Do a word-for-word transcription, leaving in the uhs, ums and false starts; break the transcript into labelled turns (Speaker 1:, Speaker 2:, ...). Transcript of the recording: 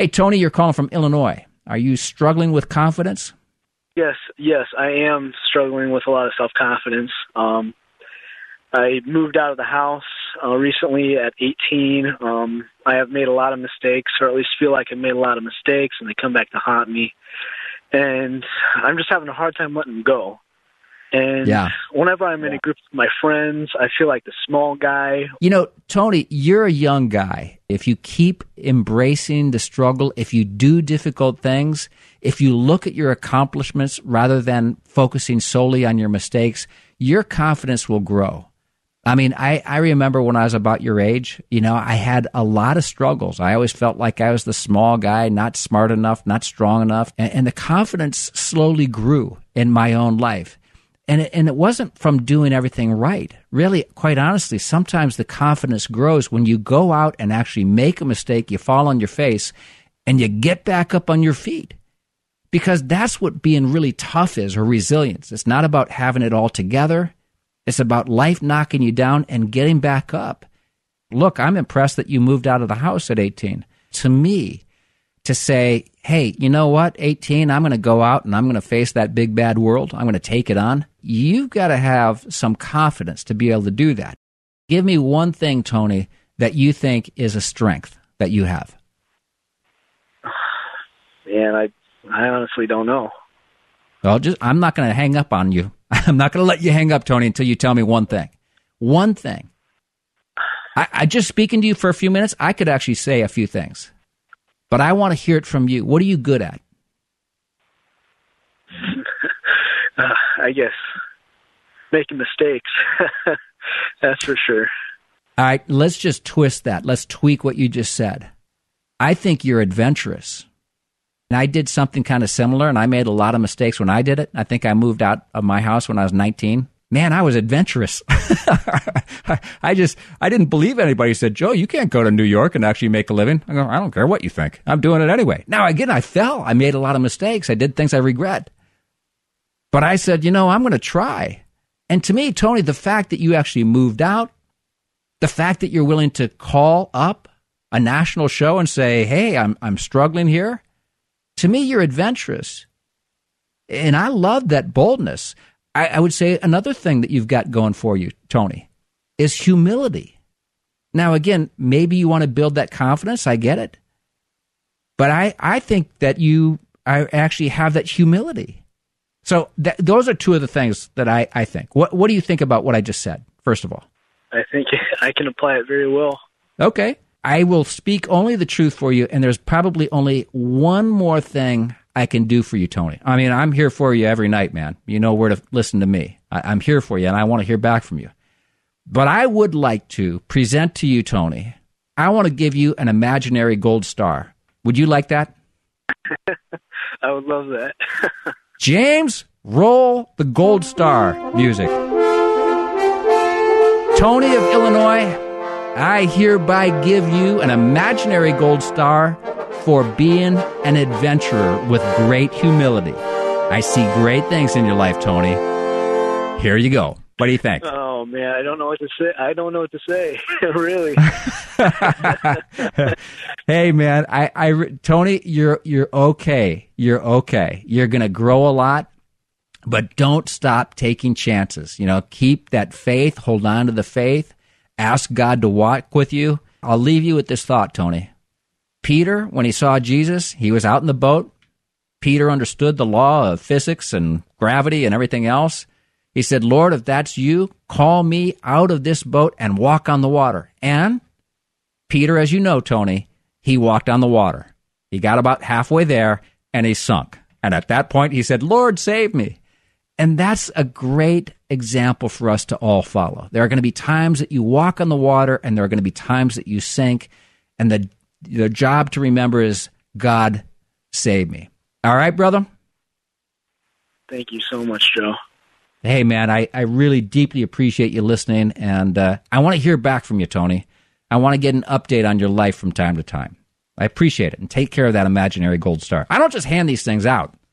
Speaker 1: Hey, Tony, you're calling from Illinois. Are you struggling with confidence?
Speaker 2: Yes, yes, I am struggling with a lot of self-confidence. Um, I moved out of the house uh, recently at eighteen. Um, I have made a lot of mistakes, or at least feel like I've made a lot of mistakes, and they come back to haunt me. And I'm just having a hard time letting them go. And
Speaker 1: yeah.
Speaker 2: whenever I'm in a group with my friends, I feel like the small guy.
Speaker 1: You know, Tony, you're a young guy. If you keep embracing the struggle, if you do difficult things, if you look at your accomplishments rather than focusing solely on your mistakes, your confidence will grow. I mean, I, I remember when I was about your age, you know, I had a lot of struggles. I always felt like I was the small guy, not smart enough, not strong enough. And, and the confidence slowly grew in my own life. And it, and it wasn't from doing everything right. Really, quite honestly, sometimes the confidence grows when you go out and actually make a mistake, you fall on your face, and you get back up on your feet. Because that's what being really tough is, or resilience. It's not about having it all together. It's about life knocking you down and getting back up. Look, I'm impressed that you moved out of the house at eighteen. To me, to say, hey, you know what, eighteen, I'm going to go out and I'm going to face that big bad world. I'm going to take it on. You've got to have some confidence to be able to do that. Give me one thing, Tony, that you think is a strength that you have.
Speaker 2: Man, I, I honestly don't know.
Speaker 1: Well, just I'm not going to hang up on you. I'm not going to let you hang up, Tony, until you tell me one thing. One thing. I, I just speaking to you for a few minutes, I could actually say a few things. But I want to hear it from you. What are you good at?
Speaker 2: uh, I guess making mistakes. That's for sure.
Speaker 1: All right, let's just twist that. Let's tweak what you just said. I think you're adventurous. And I did something kind of similar, and I made a lot of mistakes when I did it. I think I moved out of my house when I was nineteen. Man, I was adventurous. I just, I didn't believe anybody who said, Joe, you can't go to New York and actually make a living. I go, I don't care what you think. I'm doing it anyway. Now, again, I fell. I made a lot of mistakes. I did things I regret. But I said, you know, I'm going to try. And to me, Tony, the fact that you actually moved out, the fact that you're willing to call up a national show and say, hey, I'm I'm struggling here. To me, you're adventurous. And I love that boldness. I, I would say another thing that you've got going for you, Tony, is humility. Now, again, maybe you want to build that confidence. I get it. But I, I think that you I actually have that humility. So th- those are two of the things that I, I think. What, what do you think about what I just said, first of all?
Speaker 2: I think I can apply it very well.
Speaker 1: Okay. I will speak only the truth for you, and there's probably only one more thing I can do for you, Tony. I mean, I'm here for you every night, man. You know where to listen to me. I, I'm here for you, and I want to hear back from you. But I would like to present to you, Tony, I want to give you an imaginary gold star. Would you like that?
Speaker 2: I would love that.
Speaker 1: James, roll the gold star music. Tony of Illinois, I hereby give you an imaginary gold star for being an adventurer with great humility. I see great things in your life, Tony. Here you go. What do you think?
Speaker 2: Oh, man, I don't know what to say. I don't know what to say, really.
Speaker 1: Hey, man, I, I, Tony, you're you're okay. You're okay. You're going to grow a lot, but don't stop taking chances. You know, keep that faith. Hold on to the faith. Ask God to walk with you. I'll leave you with this thought, Tony. Peter, when he saw Jesus, he was out in the boat. Peter understood the law of physics and gravity and everything else. He said, Lord, if that's you, call me out of this boat and walk on the water. And Peter, as you know, Tony, he walked on the water. He got about halfway there and he sunk. And at that point, he said, Lord, save me. And that's a great example for us to all follow. There are going to be times that you walk on the water, and there are going to be times that you sink. And the, the job to remember is, God, save me. All right, brother?
Speaker 2: Thank you so much, Joe.
Speaker 1: Hey, man, I, I really deeply appreciate you listening, and uh, I want to hear back from you, Tony. I want to get an update on your life from time to time. I appreciate it, and take care of that imaginary gold star. I don't just hand these things out.